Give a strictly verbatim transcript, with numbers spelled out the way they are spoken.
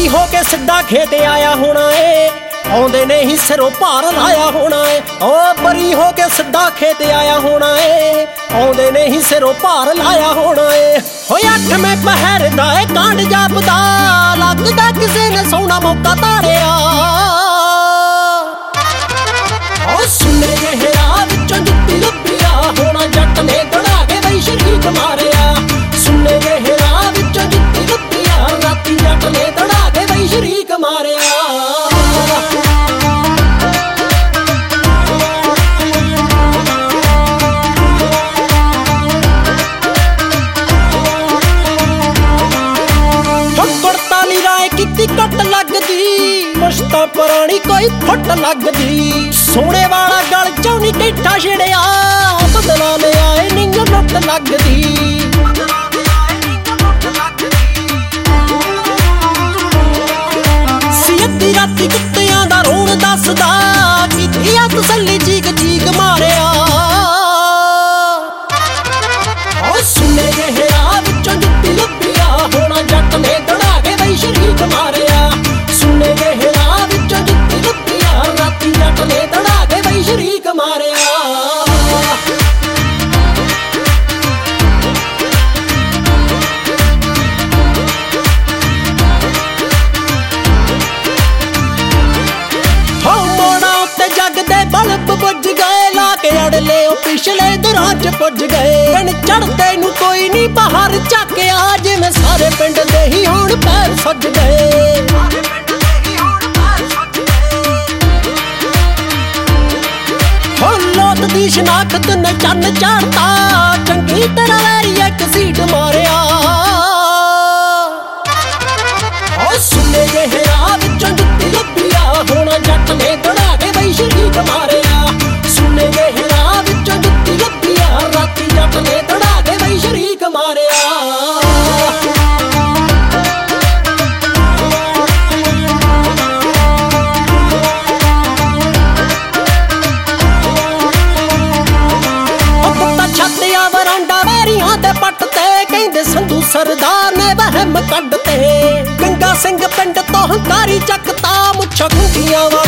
ਬਰੀ ਹੋ ਕੇ ਸਿੱਧਾ ਖੇਤ ਆਇਆ ਹੋਣਾ ਏ, ਆਉਂਦੇ ਨੇ ਹੀ ਸਿਰੋਂ ਭਾਰ ਲਾਇਆ ਹੋਣਾ ਏ। ਓ ਬਰੀ ਹੋ ਕੇ ਸਿੱਧਾ ਖੇਤ ਆਇਆ ਹੋਣਾ ਏ, ਆਉਂਦੇ ਨੇ ਹੀ ਸਿਰੋਂ ਭਾਰ ਲਾਇਆ ਹੋਣਾ ਏ। ਹੋਏ ਅੱਠਵੇਂ ਪਹਿਰ ਦਾ ਏ ਕਾਂਡ ਜਾਪਦਾ, ਲੱਗਦਾ ਕਿਸੇ ਨੇ ਸੋਹਣਾ ਮੌਕਾ ਤਾੜਿਆ। ਓ ਸੁਣੇ ਜਿਹੇ ਰਾਹ ਵਿੱਚੋਂ ਜੁੱਤੀ ਲੱਭਿਆ ਹੋਣਾ, ਜੱਟ ਨੇ ਦੜਾ ਕੇ ਬਈ ਸ਼ਰੀਕ ਮਾਰਿਆ। ਸੁਣੇ ਜਿਹੇ ਰਾਹ ਵਿੱਚੋਂ ਜੁੱਤੀ ਲੱਭਿਆ, ਰਾਤੀ ਜੱਟ ਨੇ ਦੜਾ ਕੇ ਬਈ ਸ਼ਰੀਕ ਮਾਰਿਆ। ਕੱਟ ਲੱਗਦੀ ਮੁਸ਼ਤਾ ਪੁਰਾਣੀ ਕੋਈ ਫੁੱਟ ਲੱਗਦੀ, ਸੋਹਣੇ ਵਾਲਾ ਗਲ ਚੋਂ ਨੀ ਕੈਠਾ ਛੜਿਆ, ਬਦਲਾ ਲਿਆ ਏ ਨਿੰਗ ਲੁੱਟ ਲੱਗਦੀ। ਸੀ ਅੱਧੀ ਰਾਤੀ ਕੁੱਤਿਆਂ ਦਾ ਰੋਣ ਦੱਸਦਾ, ਕੀਤੀ ਆ ਤਸੱਲੀ ਚੀਕ ਚੀਕ ਮਾਰਿਆ। ਓ ਸੁਣੇ ਜਿਹੇ ਰਾਹ ਵਿੱਚੋਂ ਜੁੱਤੀ ਲੱਭਿਆ ਹੋਣਾ, ਜੱਟ ਨੇ ਦੜਾ ਕੇ ਬਈ ਸ਼ਰੀਕ ਮਾਰਿਆ। ਸੁਣੇ ਜਿਹੇ ਰਾਹ ਵਿੱਚੋਂ ਜੁੱਤੀ ਲੱਭਿਆ, ਰਾਤੀ ਜੱਟ ਨੇ ਦੜਾ ਕੇ ਬਈ ਸ਼ਰੀਕ ਮਾਰਿਆ। ਬਲਬ ਬੁੱਝ ਗਏ, ਲਾ ਕੇ ਅੜਲੇ ਉਹ ਪਿਛਲੇ ਦਰਾਂ ਚ ਪੁੱਜ ਗਏ। ਦਿਨ ਚੜ੍ਹਦੇ ਨੂੰ ਕੋਈ ਨੀ ਬਾਹਰ ਝਾਕਿਆ, ਜਿਵੇਂ ਸਾਰੇ ਪਿੰਡ ਦੇ ਹੀ ਹੁਣ ਪੈਰ ਸੱਜ ਗਏ। ਹੋ ਲੋਟ ਦੀ ਸ਼ਨਾਖਤ ਨੇ ਚੰਨ ਚਾੜਤਾ, ਚੰਗੀ ਤਰ੍ਹਾਂ ਵੈਰੀ ਇੱਕ ਸੀਟ ਮਾਰਿਆ। ਓ ਸੁਣੇ ਜਿਹੇ ਰਾਹ ਵਿੱਚੋਂ ਜੁੱਤੀ ਲੱਭਿਆ ਹੋਣਾ, ਜੱਟ ਨੇ ਦੜਾ ਕੇ ਬਈ ਸ਼ਰੀਕ ਮਾਰਿਆ। ਸੁਣੇ ਜਿਹੇ ਰਾਹ ਵਿੱਚੋਂ ਜੁੱਤੀ ਲੱਭਿਆ, ਰਾਤੀ ਜੱਟ ਨੇ ਦੜਾ ਕੇ ਬਈ ਸ਼ਰੀਕ ਮਾਰਿਆ। ਛੱਤਿਆ ਵਰਾਂਡਾ ਵੈਰੀਆਂ ਤੇ ਪੱਟ ਤੇ, ਕਹਿੰਦੇ ਸੰਧੂ ਸਰਦਾਰ ਨੇ ਵਹਿਮ ਕੱਢ ਤੇ। ਗੰਗਾ ਸਿੰਘ ਪਿੰਡ ਤੋਂ ਹੰਕਾਰੀ ਚੱਕਤਾ, ਮੁੱਛਾਂ ਖੁੰਡੀਆਂ